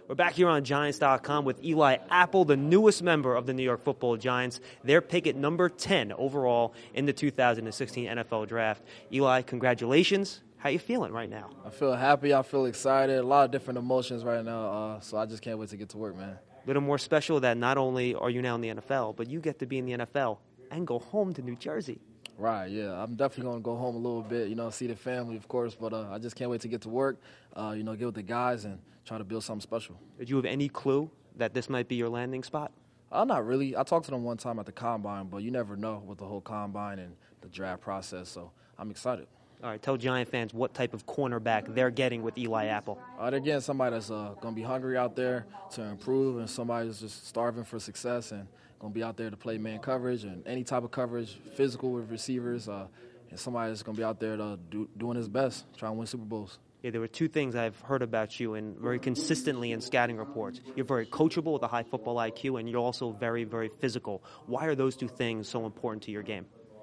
We're back here on Giants.com with Eli Apple, the newest member of the New York Football Giants. Their pick at number 10 overall in the 2016 NFL Draft. Eli, congratulations. How you feeling right now? I feel happy. I feel excited. A lot of different emotions right now. So I just can't wait to get to work, man. A little more special that not only are you now in the NFL, but you get to be in the NFL and go home to New Jersey. Right, yeah. I'm definitely going to go home a little bit, see the family, of course, but I just can't wait to get to work, get with the guys and try to build something special. Did you have any clue that this might be your landing spot? Not really. I talked to them one time at the Combine, but you never know with the whole Combine and the draft process, so I'm excited. All right, tell Giant fans what type of cornerback they're getting with Eli Apple. They're getting somebody that's going to be hungry out there to improve and somebody that's just starving for success and going to be out there to play man coverage and any type of coverage, physical with receivers, and somebody that's going to be out there to doing his best, trying to win Super Bowls. Yeah, there were two things I've heard about you and very consistently in scouting reports. You're very coachable with a high football IQ, and you're also very, very physical. Why are those two things so important to your game?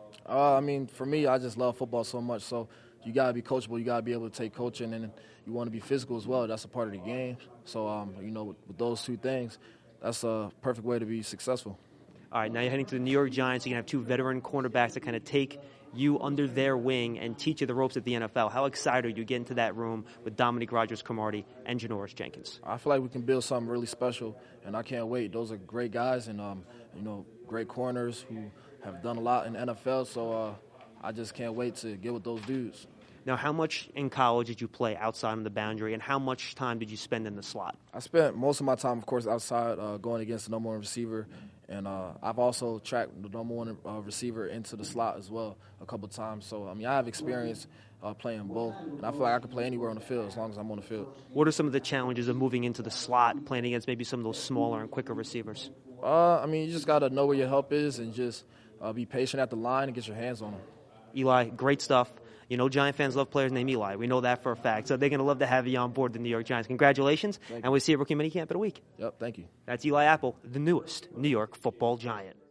For me, I just love football so much, so you got to be coachable. You got to be able to take coaching, and you want to be physical as well. That's a part of the game. So, with those two things, that's a perfect way to be successful. All right, now you're heading to the New York Giants. You're going to have two veteran cornerbacks that kind of take you under their wing and teach you the ropes at the NFL. How excited are you getting to that room with Dominique Rodgers-Cromartie and Janoris Jenkins? I feel like we can build something really special, and I can't wait. Those are great guys and, great corners who have done a lot in the NFL, so I just can't wait to get with those dudes. Now, how much in college did you play outside of the boundary, and how much time did you spend in the slot? I spent most of my time, of course, outside going against the number one receiver, and I've also tracked the number one receiver into the slot as well a couple times. So, I have experience playing both, and I feel like I can play anywhere on the field as long as I'm on the field. What are some of the challenges of moving into the slot, playing against maybe some of those smaller and quicker receivers? You just got to know where your help is and just be patient at the line and get your hands on them. Eli, great stuff. Giant fans love players named Eli. We know that for a fact. So they're going to love to have you on board the New York Giants. Congratulations, and we'll see you at Rookie Minicamp in a week. Yep, thank you. That's Eli Apple, the newest New York Football Giant.